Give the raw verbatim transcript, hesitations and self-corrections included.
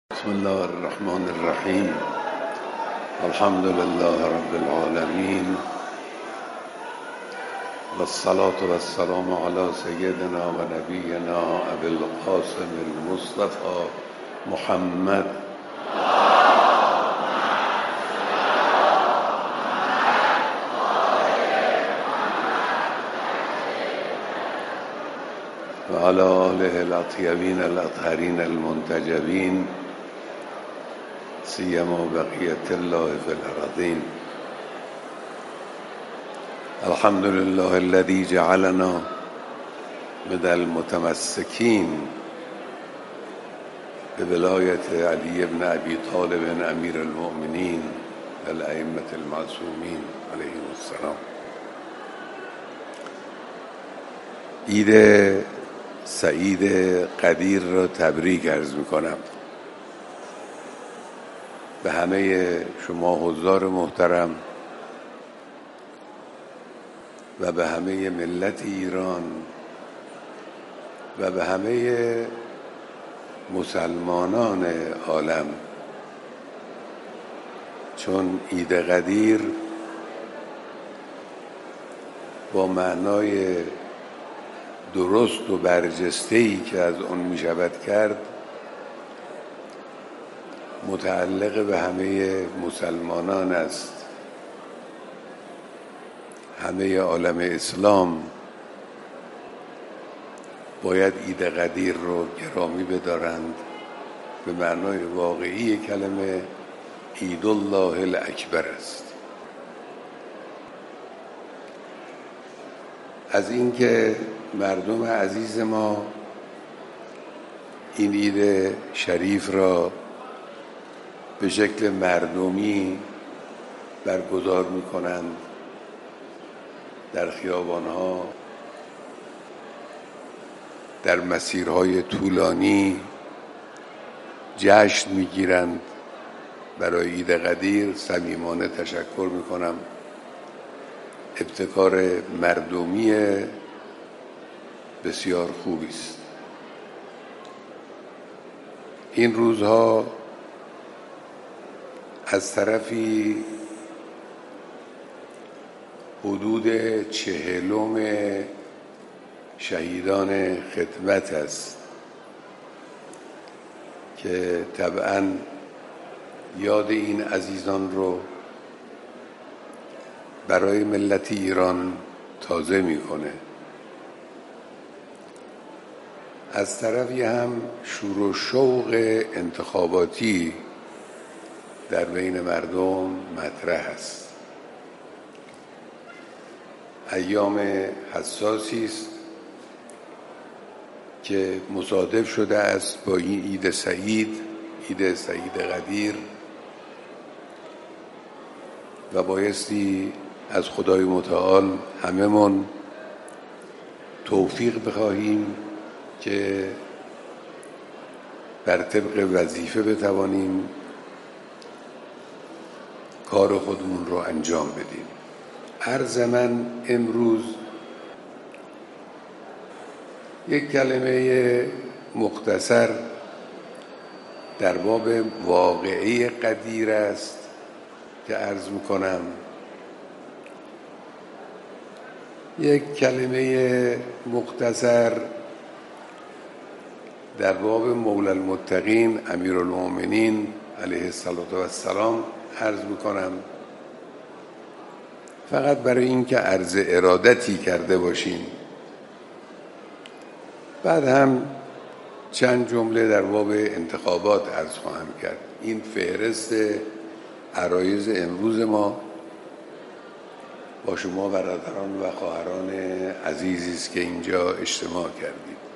بسم الله الرحمن الرحیم. الحمد لله رب العالمین و الصلاة و السلام علی سیدنا و نبینا ابی القاسم المصطفى محمد و علی آله الاطیبین الاطهرین المنتجبین سیما بقیة الله فی الارضین. الحمد لله الذي جعلنا من المتمسكين بولایت علی بن ابی طالب امیر المؤمنین الائمة المعصومین علیهم السلام. عید سعید قدیر را تبریک عرض میکنم به همه شما حضار محترم و به همه ملت ایران و به همه مسلمانان عالم، چون عید قدیر با معنای درست و برجسته‌ای که از آن می شود کرد متعلق به همه مسلمانان است. همه عالم اسلام باید عید قدیر رو گرامی بدارند، به معنای واقعی کلمه عید الله الاکبر است. از اینکه مردم عزیز ما این عید شریف را به شکل مردمی برگزار می کنند، در خیابانها، در مسیرهای طولانی جشن می گیرند. برای عید قدیر صمیمانه تشکر می کنم. ابتکار مردمی بسیار خوبی است. این روزها از طرفی حدود چهلم شهیدان خدمت است که طبعاً یاد این عزیزان رو برای ملت ایران تازه میکنه. از طرفی هم شور و شوق انتخاباتی در بین مردم مطرح است. ایام حساسی است که مصادف شده است با این عید سعید، عید سعید قدیر، و بایستی از خدای متعال هممون توفیق بخواهیم که بر طبق وظیفه بتوانیم کار خودمون رو انجام بدیم. عرض من امروز یک کلمه مختصر در باب واقعه قدیر است که عرض میکنم. یک کلمه مختصر در باب مولا المتقین امیر المؤمنین علیه السلام عرض میکنم، فقط برای اینکه عرض ارادتی کرده باشیم. بعد هم چند جمله در باب انتخابات عرض خواهم کرد. این فهرست عرایض امروز ما با شما برادران و خواهران عزیزی است که اینجا اجتماع کردیم.